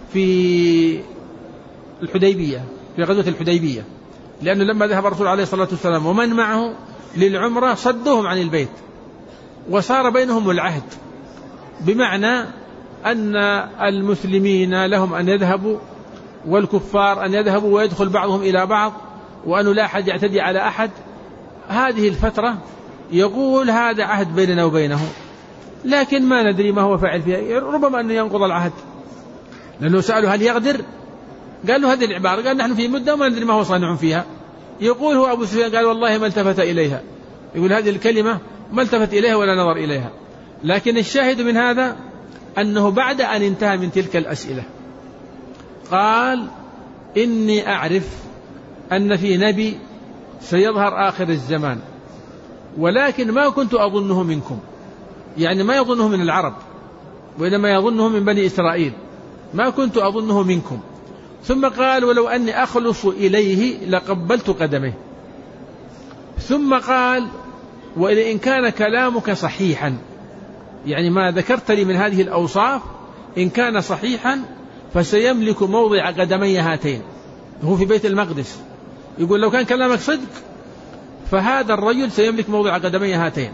في الحديبية، في غزوة الحديبية، لأنه لما ذهب الرسول عليه الصلاة والسلام ومن معه للعمرة صدوهم عن البيت، وصار بينهم العهد، بمعنى أن المسلمين لهم أن يذهبوا والكفار أن يذهبوا ويدخل بعضهم إلى بعض، وأنه لا أحد يعتدي على أحد. هذه الفترة يقول هذا عهد بيننا وبينه، لكن ما ندري ما هو فاعل فيها، ربما أن ينقض العهد. لأنه سألوا هل يغدر، قال له هذه العبارة، قال نحن في مدة وما ندري ما هو صانع فيها. يقول هو أبو سفيان قال والله ما التفت إليها، يقول هذه الكلمة ما التفت إليها ولا نظر إليها. لكن الشاهد من هذا أنه بعد أن انتهى من تلك الأسئلة قال إني أعرف أن في نبي سيظهر آخر الزمان، ولكن ما كنت أظنه منكم، يعني ما يظنه من العرب وإنما يظنه من بني إسرائيل، ما كنت أظنه منكم. ثم قال ولو أني أخلص إليه لقبلت قدمه. ثم قال وإن كان كلامك صحيحا، يعني ما ذكرت لي من هذه الأوصاف إن كان صحيحا فسيملك موضع قدمي هاتين. هو في بيت المقدس، يقول لو كان كلامك صدق فهذا الرجل سيملك موضع قدمي هاتين.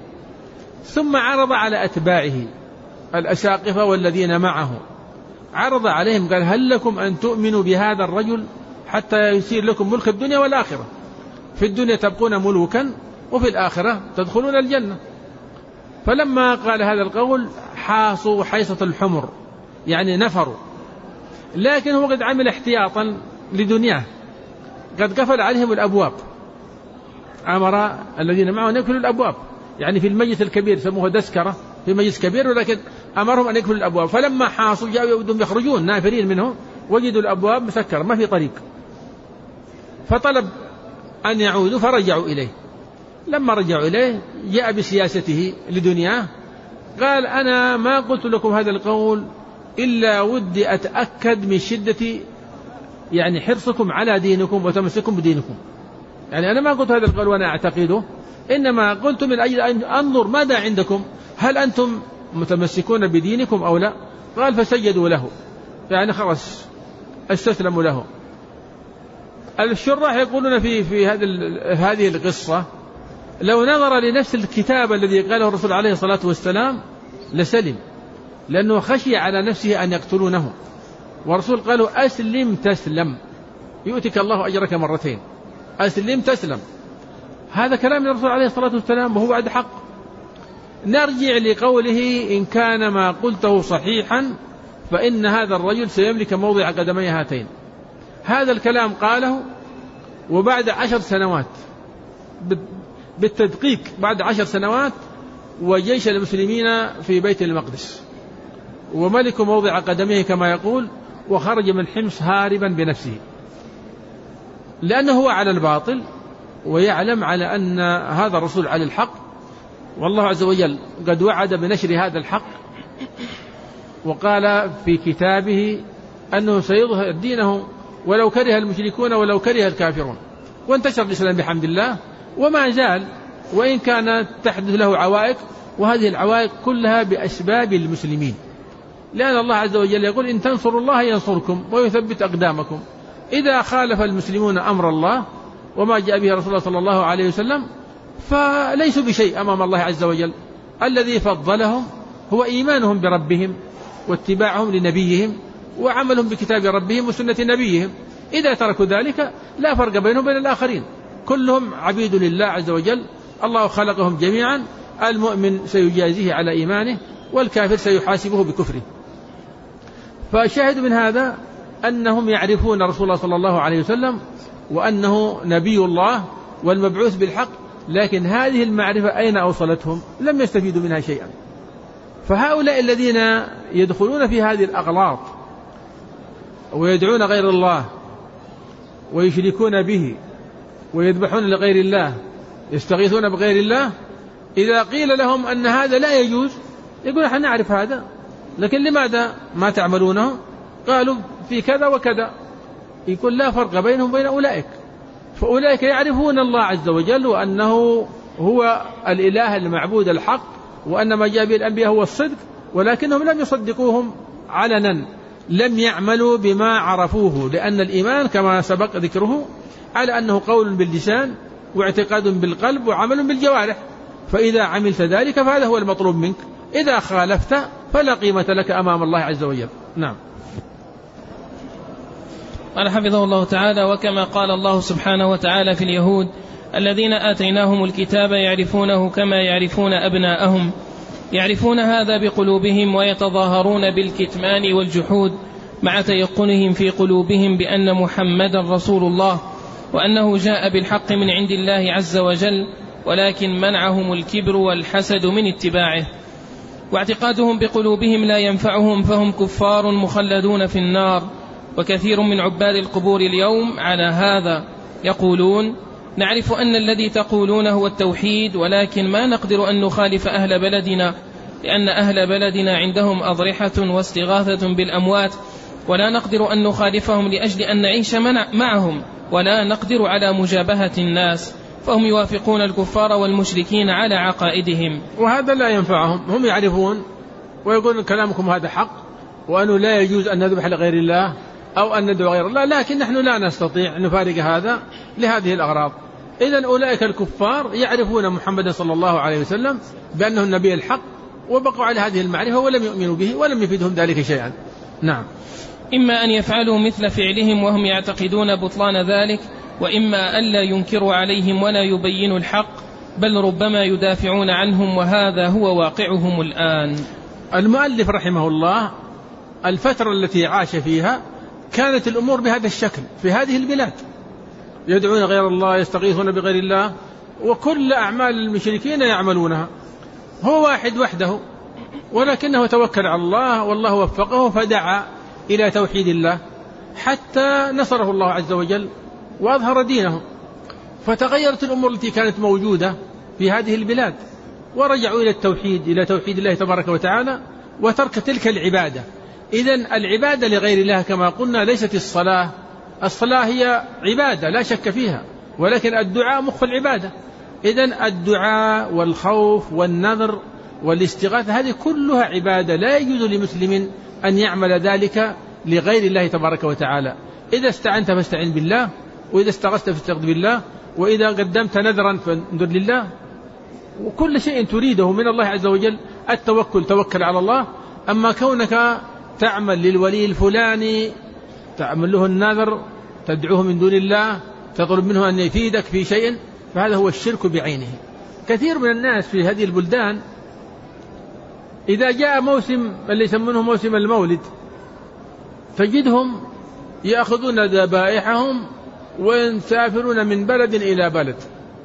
ثم عرض على أتباعه الأساقفة والذين معه، عرض عليهم قال هل لكم أن تؤمنوا بهذا الرجل حتى يصير لكم ملك الدنيا والآخرة؟ في الدنيا تبقون ملوكا وفي الآخرة تدخلون الجنة. فلما قال هذا القول حاصوا حيصة الحمر، يعني نفروا، لكن هو قد عمل احتياطا لدنياه، قد قفل عليهم الأبواب، أمر الذين معه أن يقفلوا الأبواب، يعني في المجلس الكبير سموه دسكرة، في مجلس كبير، ولكن أمرهم أن يقفلوا الأبواب. فلما حاصوا جاءوا يودون يخرجون نافرين منه، وجدوا الأبواب مسكرة ما في طريق، فطلب أن يعودوا فرجعوا إليه. لما رجعوا إليه جاء بسياسته لدنياه، قال أنا ما قلت لكم هذا القول إلا ودي أتأكد من شدة يعني حرصكم على دينكم وتمسككم بدينكم، يعني أنا ما قلت هذا القول وأنا أعتقده، إنما قلت من أجل أن أنظر ماذا عندكم، هل أنتم متمسكون بدينكم أو لا. قال فسجدوا له، يعني خلاص استسلموا له. الشراح يقولون في هذه القصة لو نظر لنفس الكتاب الذي قاله الرسول عليه الصلاة والسلام لسلم، لأنه خشي على نفسه أن يقتلونه، والرسول قالوا أسلم تسلم يؤتك الله أجرك مرتين، أسلم تسلم. هذا كلام الرسول عليه الصلاة والسلام وهو وعد حق. نرجع لقوله إن كان ما قلته صحيحا فإن هذا الرجل سيملك موضع قدمي هاتين. هذا الكلام قاله وبعد 10 سنوات، بالتدقيق بعد 10 سنوات، وجيش المسلمين في بيت المقدس وملك موضع قدميه كما يقول، وخرج من حمص هاربا بنفسه، لأنه هو على الباطل ويعلم على أن هذا الرسول على الحق، والله عز وجل قد وعد بنشر هذا الحق، وقال في كتابه أنه سيظهر دينه ولو كره المشركون ولو كره الكافرون. وانتشر الإسلام بحمد الله وما زال، وإن كانت تحدث له عوائق، وهذه العوائق كلها بأسباب المسلمين، لأن الله عز وجل يقول إن تنصروا الله ينصركم ويثبت أقدامكم. إذا خالف المسلمون أمر الله وما جاء به رسول الله صلى الله عليه وسلم فليسوا بشيء أمام الله عز وجل. الذي فضلهم هو إيمانهم بربهم واتباعهم لنبيهم وعملهم بكتاب ربهم وسنة نبيهم. إذا تركوا ذلك لا فرق بينهم وبين الآخرين، كلهم عبيد لله عز وجل، الله خلقهم جميعا، المؤمن سيجازيه على إيمانه والكافر سيحاسبه بكفره. فالشاهد من هذا أنهم يعرفون رسول الله صلى الله عليه وسلم وأنه نبي الله والمبعوث بالحق، لكن هذه المعرفة أين أوصلتهم؟ لم يستفيدوا منها شيئا. فهؤلاء الذين يدخلون في هذه الأغلاط ويدعون غير الله ويشركون به ويذبحون لغير الله يستغيثون بغير الله، إذا قيل لهم أن هذا لا يجوز يقول نحن نعرف هذا، لكن لماذا ما تعملونه؟ قالوا في كذا وكذا. يقول لا فرق بينهم وبين أولئك، فأولئك يعرفون الله عز وجل وأنه هو الإله المعبود الحق وأن ما جاء به الأنبياء هو الصدق، ولكنهم لم يصدقوهم علنا، لم يعملوا بما عرفوه، لأن الإيمان كما سبق ذكره على أنه قول باللسان واعتقاد بالقلب وعمل بالجوارح، فإذا عملت ذلك فهذا هو المطلوب منك، إذا خالفت فلا قيمة لك أمام الله عز وجل. نعم. قال حفظه الله تعالى: وكما قال الله سبحانه وتعالى في اليهود الذين آتيناهم الكتاب يعرفونه كما يعرفون أبناءهم، يعرفون هذا بقلوبهم ويتظاهرون بالكتمان والجحود مع تيقنهم في قلوبهم بأن محمدا رسول الله وأنه جاء بالحق من عند الله عز وجل، ولكن منعهم الكبر والحسد من اتباعه، واعتقادهم بقلوبهم لا ينفعهم، فهم كفار مخلدون في النار. وكثير من عباد القبور اليوم على هذا، يقولون نعرف أن الذي تقولون هو التوحيد، ولكن ما نقدر أن نخالف أهل بلدنا، لأن أهل بلدنا عندهم أضرحة واستغاثة بالأموات، ولا نقدر أن نخالفهم لأجل أن نعيش معهم، ولا نقدر على مجابهة الناس، فهم يوافقون الكفار والمشركين على عقائدهم. وهذا لا ينفعهم، هم يعرفون ويقولون كلامكم هذا حق وأنه لا يجوز أن نذبح لغير الله أو أن ندعو غير الله، لكن نحن لا نستطيع أن نفارق هذا لهذه الأغراض. إذن أولئك الكفار يعرفون محمد صلى الله عليه وسلم بأنه النبي الحق وبقوا على هذه المعرفة ولم يؤمنوا به ولم يفيدهم ذلك شيئا. نعم. إما أن يفعلوا مثل فعلهم وهم يعتقدون بطلان ذلك، وإما ألا ينكروا عليهم ولا يبينوا الحق، بل ربما يدافعون عنهم، وهذا هو واقعهم الآن. المؤلف رحمه الله الفترة التي عاش فيها كانت الأمور بهذا الشكل في هذه البلاد، يدعون غير الله يستغيثون بغير الله، وكل أعمال المشركين يعملونها، هو واحد وحده، ولكنه توكل على الله والله وفقه فدعا إلى توحيد الله حتى نصره الله عز وجل وأظهر دينه. فتغيرت الأمور التي كانت موجودة في هذه البلاد، ورجعوا إلى التوحيد، إلى توحيد الله تبارك وتعالى وترك تلك العبادة. إذن العبادة لغير الله كما قلنا ليست الصلاة، الصلاة هي عبادة لا شك فيها، ولكن الدعاء مخ العبادة. إذن الدعاء والخوف والنذر والاستغاثة هذه كلها عبادة، لا يجوز لمسلم أن يعمل ذلك لغير الله تبارك وتعالى. إذا استعنت فاستعن بالله، وإذا استغثت فاستغث بالله، وإذا قدمت نذرا فانذر لله، وكل شيء تريده من الله عز وجل التوكل توكل على الله. أما كونك تعمل للولي الفلاني، تعمل له النذر، تدعوه من دون الله، تطلب منه أن يفيدك في شيء، فهذا هو الشرك بعينه. كثير من الناس في هذه البلدان إذا جاء موسم اللي يسمونه موسم المولد تجدهم يأخذون ذبائحهم ويسافرون من بلد إلى بلد.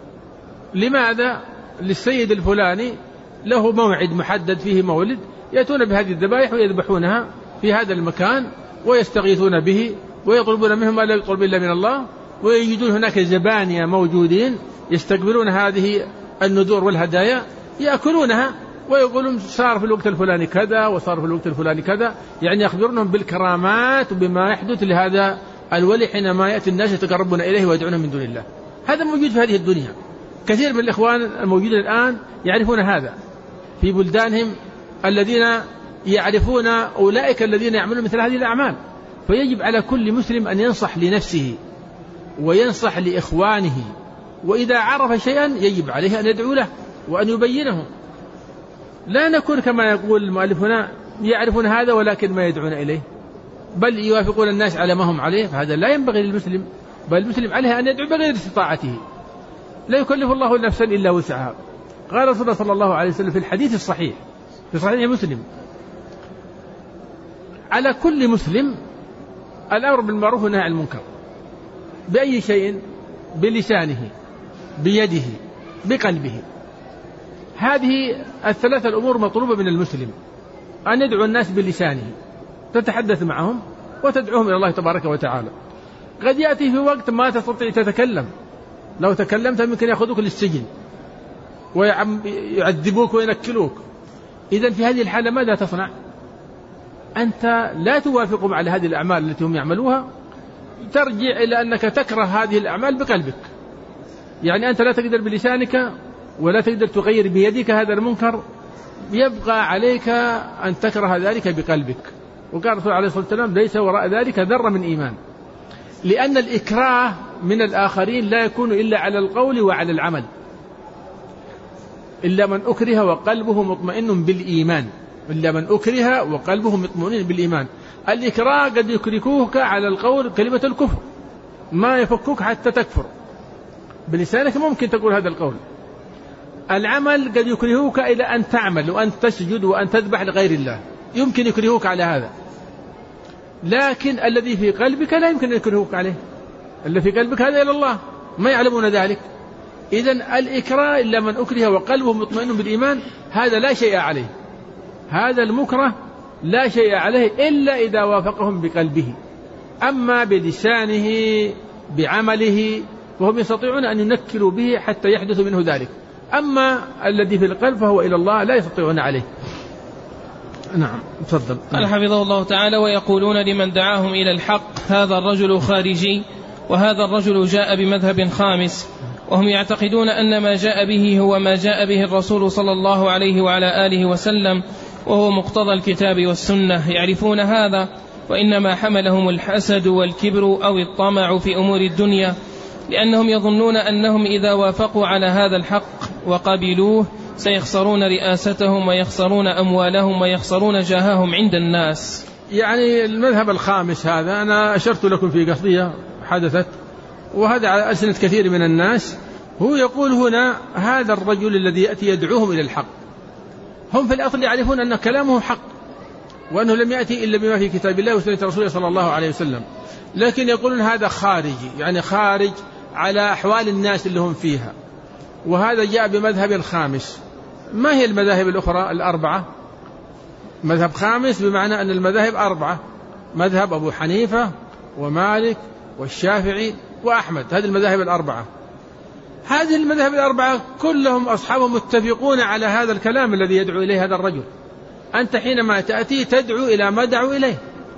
لماذا؟ للسيد الفلاني له موعد محدد فيه مولد، يأتون بهذه الذبائح ويذبحونها في هذا المكان ويستغيثون به ويطلبون منهم ما لا يطلب إلا من الله، ويجدون هناك زبانية موجودين يستقبلون هذه النذور والهدايا يأكلونها، ويقولون صار في الوقت الفلاني كذا وصار في الوقت الفلاني كذا، يعني يخبرونهم بالكرامات وبما يحدث لهذا الولي حينما يأتي الناس يتقربون إليه ويدعون من دون الله. هذا موجود في هذه الدنيا. كثير من الإخوان الموجودين الآن يعرفون هذا في بلدانهم، الذين يعرفون أولئك الذين يعملون مثل هذه الأعمال. فيجب على كل مسلم أن ينصح لنفسه وينصح لإخوانه، وإذا عرف شيئا يجب عليه أن يدعو له وأن يبينه. لا نكون كما يقول المؤلف هنا يعرفون هذا ولكن ما يدعون إليه، بل يوافقون الناس على ما هم عليه. فهذا لا ينبغي للمسلم، بل المسلم عليه أن يدعو بغير استطاعته. لا يكلف الله نفسا إلا وسعها. قال رسول الله صلى الله عليه وسلم في الحديث الصحيح في صحيح مسلم: على كل مسلم الأمر بالمعروف والنهي عن المنكر، بأي شيء؟ بلسانه، بيده، بقلبه. هذه الثلاثة الأمور مطلوبة من المسلم، أن يدعو الناس بلسانه، تتحدث معهم وتدعوهم إلى الله تبارك وتعالى. قد يأتي في وقت ما تستطيع تتكلم، لو تكلمت يمكن يأخذوك للسجن ويعذبوك وينكلوك. إذن في هذه الحالة ماذا تصنع؟ أنت لا توافقهم على هذه الأعمال التي هم يعملوها، ترجع إلى أنك تكره هذه الأعمال بقلبك. يعني أنت لا تقدر بلسانك ولا تقدر تغير بيدك هذا المنكر، يبقى عليك أن تكره ذلك بقلبك. وقال الرسول عليه الصلاة والسلام: ليس وراء ذلك ذرة من إيمان. لأن الإكراه من الآخرين لا يكون إلا على القول وعلى العمل، إلا من أكره وقلبه مطمئن بالإيمان، إلا من أكره وقلبه مطمئن بالإيمان. الإكراه قد يكرهوك على القول كلمة الكفر، ما يفكوك حتى تكفر، بلسانك ممكن تقول هذا القول. العمل قد يكرهوك إلى أن تعمل وأن تسجد وأن تذبح لغير الله، يمكن يكرهوك على هذا. لكن الذي في قلبك لا يمكن أن يكرهوك عليه، الذي في قلبك هذا إلى الله، ما يعلمون ذلك. إذن الإكراه إلا من أكره وقلبه مطمئن بالإيمان، هذا لا شيء عليه، هذا المكره لا شيء عليه إلا إذا وافقهم بقلبه. أما بلسانه بعمله وهم يستطيعون أن ينكلوا به حتى يحدث منه ذلك. أما الذي في القلب فهو إلى الله لا يستطيعون عليه. نعم، تفضل. قال حفظه الله تعالى: ويقولون لمن دعاهم إلى الحق: هذا الرجل خارجي، وهذا الرجل جاء بمذهب خامس. وهم يعتقدون أن ما جاء به هو ما جاء به الرسول صلى الله عليه وعلى آله وسلم، وهو مقتضى الكتاب والسنة. يعرفون هذا، وإنما حملهم الحسد والكبر أو الطمع في أمور الدنيا، لأنهم يظنون أنهم إذا وافقوا على هذا الحق وقبلوه سيخسرون رئاستهم ويخسرون أموالهم ويخسرون جاههم عند الناس. يعني المذهب الخامس هذا أنا أشرت لكم في قضية حدثت، وهذا على ألسنة كثير من الناس. هو يقول هنا: هذا الرجل الذي يأتي يدعوهم إلى الحق. هم في الأصل يعرفون أن كلامه حق، وأنه لم يأتي إلا بما في كتاب الله وسنة رسوله صلى الله عليه وسلم، لكن يقولون هذا خارجي، يعني خارج على أحوال الناس اللي هم فيها، وهذا جاء بمذهب خامس. ما هي المذاهب الأخرى الأربعة؟ مذهب خامس بمعنى أن المذاهب أربعة: مذهب أبو حنيفة ومالك والشافعي وأحمد، هذه المذاهب الأربعة. هذه المذاهب الأربعة كلهم أصحابهم متفقون على هذا الكلام الذي يدعو إليه هذا الرجل. أنت حينما تأتي تدعو إلى ما دعوا إليه.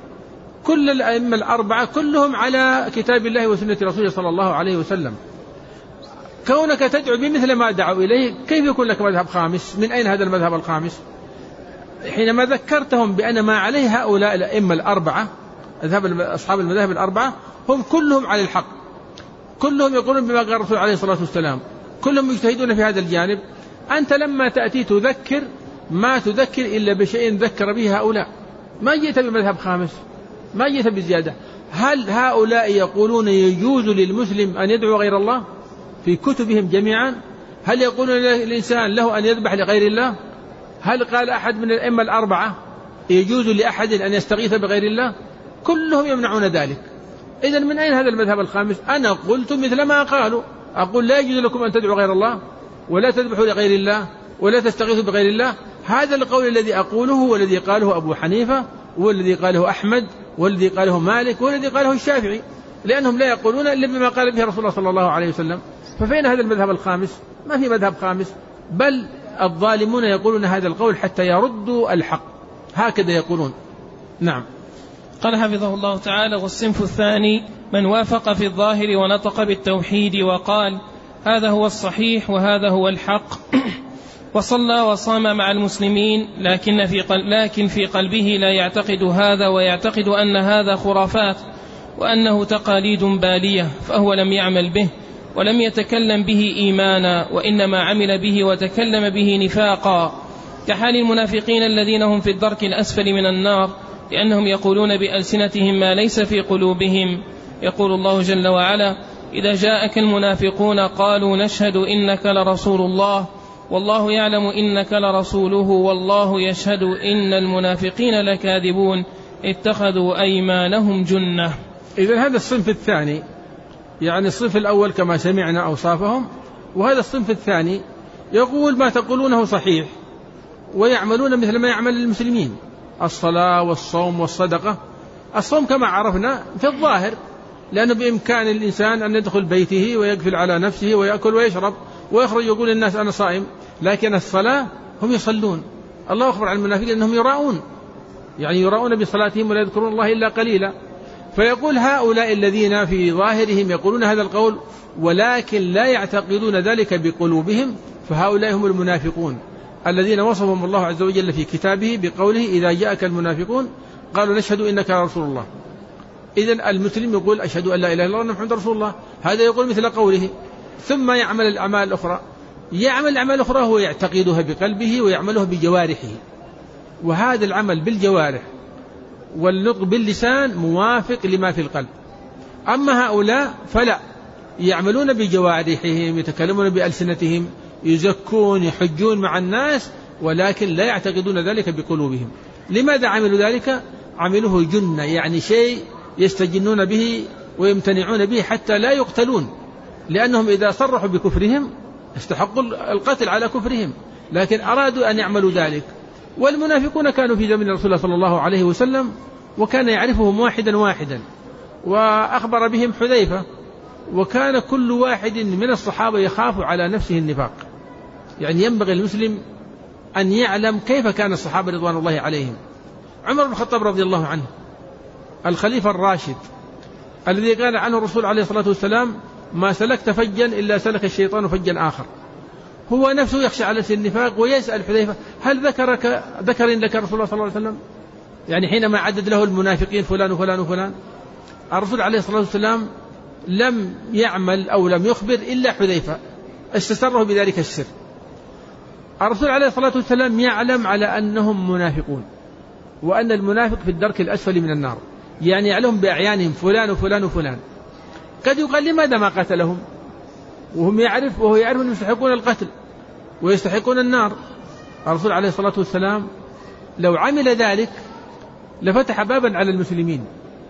كل الأئمة الأربعة كلهم على كتاب الله وسنة رسوله صلى الله عليه وسلم. كونك تدعو بمثل ما دعوا إليه، كيف يكون لك مذهب خامس؟ من أين هذا المذهب الخامس؟ حينما ذكرتهم بأن ما عليه هؤلاء الأئمة الأربعة، أصحاب المذاهب الأربعة، هم كلهم على الحق، كلهم يقولون بما قال الرسول عليه الصلاة والسلام، كلهم يجتهدون في هذا الجانب. أنت لما تأتي تذكر ما تذكر إلا بشيء ذكر به هؤلاء، ما جئت بمذهب خامس، ما جئت بزيادة. هل هؤلاء يقولون يجوز للمسلم أن يدعو غير الله في كتبهم جميعا؟ هل يقولون الإنسان له أن يذبح لغير الله؟ هل قال أحد من الأئمة الأربعة يجوز لأحد أن يستغيث بغير الله؟ كلهم يمنعون ذلك. إذن من أين هذا المذهب الخامس؟ أنا قلت مثل ما قالوا، أقول لا يجوز لكم أن تدعوا غير الله ولا تذبحوا لغير الله ولا تستغيثوا بغير الله. هذا القول الذي أقوله هو الذي قاله أبو حنيفة، والذي قاله أحمد، والذي قاله مالك، والذي قاله الشافعي، لأنهم لا يقولون إلا بما قال به رسول الله صلى الله عليه وسلم. ففين هذا المذهب الخامس؟ ما في مذهب خامس، بل الظالمون يقولون هذا القول حتى يردوا الحق، هكذا يقولون. نعم. قال حفظه الله تعالى: والصنف الثاني من وافق في الظاهر ونطق بالتوحيد وقال هذا هو الصحيح وهذا هو الحق وصلى وصام مع المسلمين لكن في قلبه لا يعتقد هذا ويعتقد أن هذا خرافات وأنه تقاليد بالية، فهو لم يعمل به ولم يتكلم به إيمانا، وإنما عمل به وتكلم به نفاقا، كحال المنافقين الذين هم في الدرك الأسفل من النار، لأنهم يقولون بألسنتهم ما ليس في قلوبهم. يقول الله جل وعلا إذا جاءك المنافقون قالوا نشهد إنك لرسول الله والله يعلم إنك لرسوله والله يشهد إن المنافقين لكاذبون اتخذوا أيمانهم جنة. إذن هذا الصنف الثاني، يعني الصنف الأول كما سمعنا أوصافهم، وهذا الصنف الثاني يقول ما تقولونه صحيح ويعملون مثل ما يعمل المسلمين، الصلاة والصوم والصدقة. الصوم كما عرفنا في الظاهر، لأنه بإمكان الإنسان أن يدخل بيته ويقفل على نفسه ويأكل ويشرب ويخرج يقول للناس أنا صائم، لكن الصلاة هم يصلون. الله أخبر عن المنافقين أنهم يراؤون، يعني يراؤون بصلاتهم ولا يذكرون الله إلا قليلا. فيقول هؤلاء الذين في ظاهرهم يقولون هذا القول ولكن لا يعتقدون ذلك بقلوبهم، فهؤلاء هم المنافقون الذين وصفهم الله عز وجل في كتابه بقوله إذا جاءك المنافقون قالوا نشهد إنك رسول الله. إذن المسلم يقول أشهد أن لا إله إلا الله وأن محمدا رسول الله، هذا يقول مثل قوله، ثم يعمل الأعمال الأخرى. يعمل الأعمال الأخرى هو يعتقدها بقلبه ويعملها بجوارحه، وهذا العمل بالجوارح والنطق باللسان موافق لما في القلب. أما هؤلاء فلا، يعملون بجوارحهم، يتكلمون بألسنتهم، يزكون، يحجون مع الناس، ولكن لا يعتقدون ذلك بقلوبهم. لماذا عملوا ذلك؟ عملوه جنة، يعني شيء يستجنون به ويمتنعون به حتى لا يقتلون، لأنهم إذا صرحوا بكفرهم استحقوا القتل على كفرهم، لكن أرادوا أن يعملوا ذلك. والمنافقون كانوا في زمن رسول الله صلى الله عليه وسلم، وكان يعرفهم واحدا واحدا، وأخبر بهم حذيفة، وكان كل واحد من الصحابة يخاف على نفسه النفاق. يعني ينبغي المسلم أن يعلم كيف كان الصحابة رضوان الله عليهم. عمر بن الخطاب رضي الله عنه الخليفة الراشد الذي قال عنه الرسول عليه الصلاة والسلام ما سلكت فجا إلا سلك الشيطان فجا آخر، هو نفسه يخشى على النفاق ويسأل حذيفة هل ذكر لك رسول الله صلى الله عليه وسلم؟ يعني حينما عدد له المنافقين فلان وفلان وفلان، الرسول عليه الصلاة والسلام لم يعمل أو لم يخبر إلا حذيفة، استسره بذلك السر. الرسول عليه الصلاة والسلام يعلم على أنهم منافقون، وأن المنافق في الدرك الأسفل من النار، يعني يعلم بأعيانهم فلان وفلان وفلان. قد يقال لماذا ما قتلهم وهو يعرف أنهم يستحقون القتل ويستحقون النار؟ الرسول عليه الصلاة والسلام لو عمل ذلك لفتح بابا على المسلمين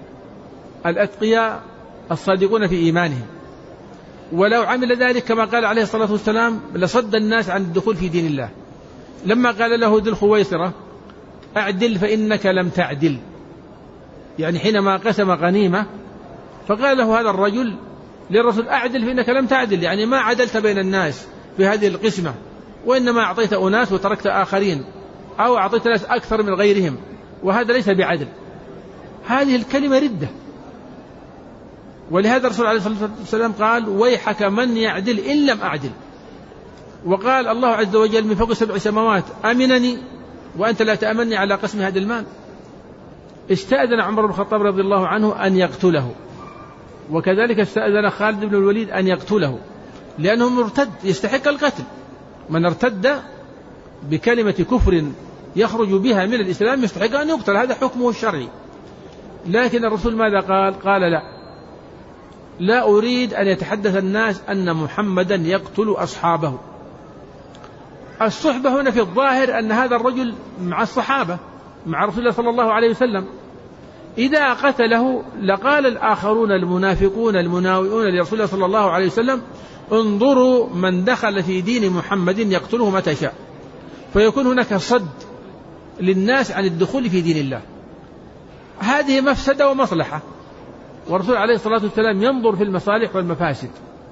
الأتقياء الصادقون في إيمانهم، ولو عمل ذلك كما قال عليه الصلاة والسلام لصد الناس عن الدخول في دين الله. لما قال له ذو الخويصرة أعدل فإنك لم تعدل، يعني حينما قسم غنيمة فقال له هذا الرجل للرسول أعدل فإنك لم تعدل، يعني ما عدلت بين الناس في هذه القسمة، وإنما أعطيت أناس وتركت آخرين، أو أعطيت ناس أكثر من غيرهم، وهذا ليس بعدل. هذه الكلمة ردة، ولهذا الرسول عليه الصلاة والسلام قال ويحك من يعدل إن لم أعدل. وقال الله عز وجل من فوق 7 سماوات أمنني وأنت لا تأمني على قسم هذا المال. استأذن عمر بن الخطاب رضي الله عنه أن يقتله، وكذلك استأذن خالد بن الوليد أن يقتله، لأنه مرتد يستحق القتل. من ارتد بكلمة كفر يخرج بها من الإسلام يستحق أن يقتل، هذا حكمه الشرعي. لكن الرسول ماذا قال؟ قال لا أريد أن يتحدث الناس أن محمدا يقتل أصحابه. الصحبة هنا في الظاهر أن هذا الرجل مع الصحابة مع رسول الله صلى الله عليه وسلم، إذا قتله لقال الآخرون المنافقون المناوئون لرسول الله صلى الله عليه وسلم انظروا من دخل في دين محمد يقتله متى شاء، فيكون هناك صد للناس عن الدخول في دين الله. هذه مفسدة ومصلحة، والرسول عليه الصلاة والسلام ينظر في المصالح والمفاسد.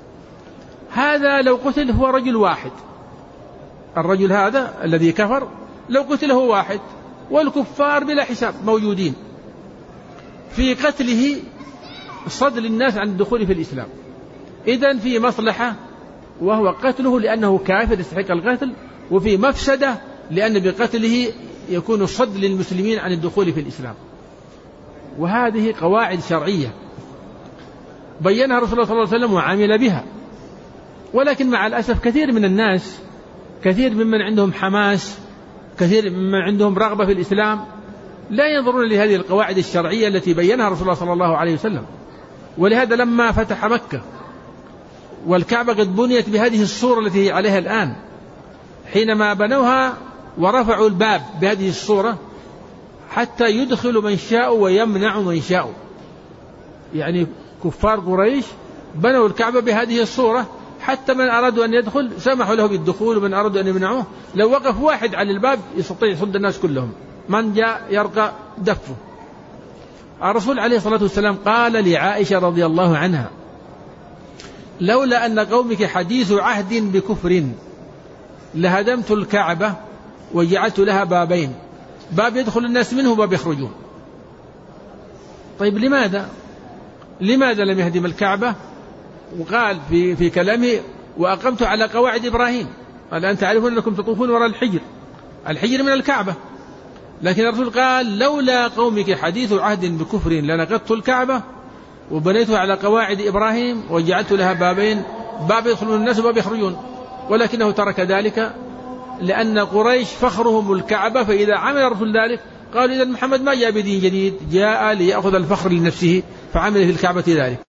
هذا لو قتل هو رجل واحد، الرجل هذا الذي كفر لو قتله واحد، والكفار بلا حساب موجودين، في قتله صد للناس عن الدخول في الإسلام. إذن في مصلحة وهو قتله لأنه كافر يستحق القتل، وفي مفسدة لأن بقتله يكون صد للمسلمين عن الدخول في الإسلام. وهذه قواعد شرعية بينها رسول الله صلى الله عليه وسلم وعمل بها. ولكن مع الأسف كثير من الناس، كثير ممن عندهم حماس، كثير ممن عندهم رغبة في الإسلام لا ينظرون لهذه القواعد الشرعية التي بينها رسول الله صلى الله عليه وسلم. ولهذا لما فتح مكة والكعبة قد بنيت بهذه الصورة التي هي عليها الآن، حينما بنوها ورفعوا الباب بهذه الصورة حتى يدخل من شاء ويمنع من شاء، يعني كفار قريش بنوا الكعبة بهذه الصورة حتى من أرادوا أن يدخل سمحوا له بالدخول، ومن أرادوا أن يمنعوه لو وقف واحد على الباب يستطيع يصد الناس كلهم، من جاء يرقى دفه. الرسول عليه الصلاة والسلام قال لعائشة رضي الله عنها: لولا أن قومك حديث عهد بكفر لهدمت الكعبة وجعلت لها بابين، باب يدخل الناس منه وباب يخرجون. طيب لماذا لم يهدم الكعبة؟ وقال في كلامه: وأقمت على قواعد إبراهيم. الآن تعرفون أنكم تطوفون وراء الحجر من الكعبة، لكن الرسول قال: لولا قومك حديث عهد بكفر لنقضت الكعبة وبنيتها على قواعد إبراهيم وجعلت لها بابين، باب يدخلون الناس وباب يخرجون. ولكنه ترك ذلك لأن قريش فخرهم الكعبة، فإذا عمل الرسول ذلك قالوا: إذا محمد ما جاء بدين جديد، جاء ليأخذ الفخر لنفسه، فعمل في الكعبة ذلك.